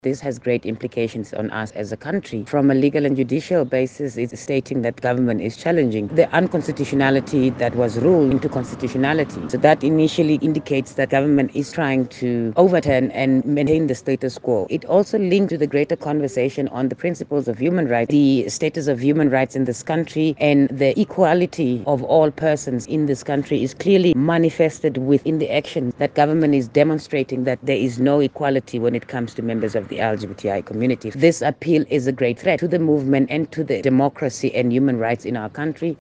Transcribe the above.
This has great implications on us as a country. From a legal and judicial basis, it's stating that government is challenging the unconstitutionality that was ruled into constitutionality. So that initially indicates that government is trying to overturn and maintain the status quo. It also linked to the greater conversation on the principles of human rights, the status of human rights in this country, and the equality of all persons in this country is clearly manifested within the action that government is demonstrating that there is no equality when it comes to members of the LGBTI community. This appeal is a great threat to the movement and to the democracy and human rights in our country.